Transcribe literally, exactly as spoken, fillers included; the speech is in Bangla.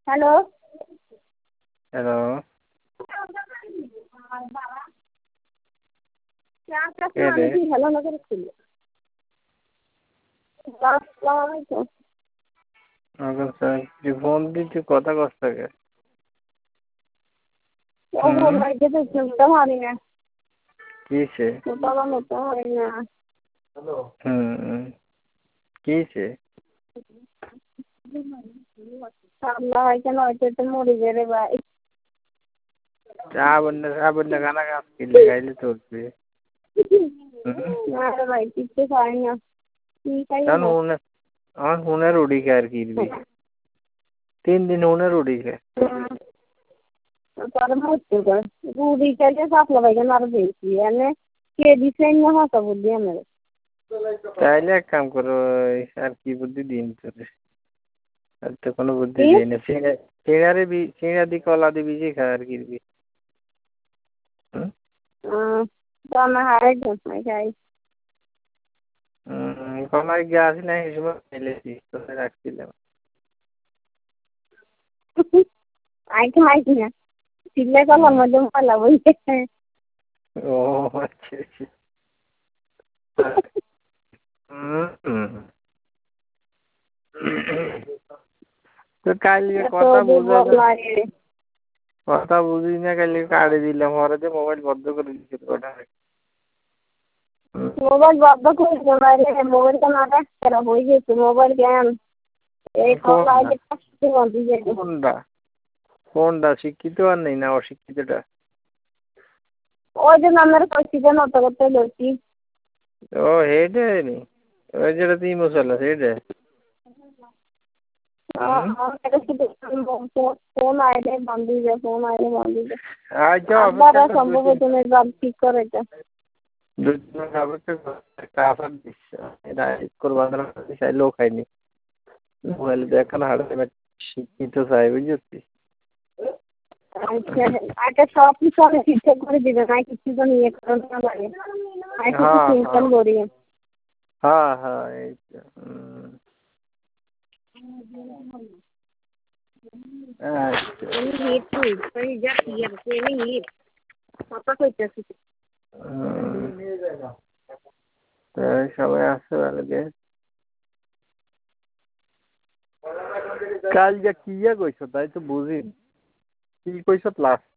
হ্যালো হ্যালো কে রে আমি কি হ্যালো না করেছিল তুই ফোন দিচ্ছি কথা কস থাকে পারি না কিসে পারি না হুম কিসে সামলা হয় কেন হয়তো তো মরে যাবে ভাই চা বন্যা চা বন্যা গানা গাছ কিনলে গাইলে চলবে না রে ভাই কিছু খাই না কি খাইবে না আমার ফোনের উড়ি কে আর কিনবি তিন দিন ফোনের উড়ি কে তার মধ্যে রুড়ি খাইলে সাপলা ভাইকে আরো বেশি এনে কে দিচ্ছেন না হাসা বুদ্ধি আমার তাইলে এক কাম করো আর কি বুদ্ধি দিন তোরে আর তো কোনো বুদ্ধি দিই না সিঙ্গারে বি সিঙ্গা দি কলা দি বিজি খা আর কিনবি দানা হারাই ঘটনায় খাই কলায় গ্যাস নাই হিসেবে ফেলেছি তোকে রাখছিলাম আই খাই না চিল্লে কলার মধ্যে ময়লা বইছে ও আচ্ছা আচ্ছা তো কালকে কথা বুঝা কথা বুঝিস না কালকে কাটে দিলাম ওরা যে মোবাইল বন্ধ করে দিচ্ছিল ওটা মোবাইল বন্ধ করে দিল রে মোবাইলটা না খারাপ হয়ে গেছে মোবাইল গেম এই কোনটা কোনটা শিক্ষিত আর নেই না অশিক্ষিতটা ওই যে নামের কইছি যে নত করতে গেছি ও হেডে নি ওই যেটা তুই মশলা হেডে ফোন আইলে বন্ধ যায় ফোন আইলে বন্ধ যায় আচ্ছা আপনারা সম্ভব তুমি বাদ ঠিক করে এটা লোক খাইনি মোবাইল দেখানো হাড়ে শিক্ষিত চাই বুঝছি আচ্ছা সব কিছু আমি ঠিকঠাক করে দিবে না কিছু তো নিয়ে করতে লাগে আর কিছু চিন্তা করি হ্যাঁ হ্যাঁ এই তো সবাই আসছে বেলাকে কাল যা কি কইস তাই তো বুঝি কি কইস লাস্ট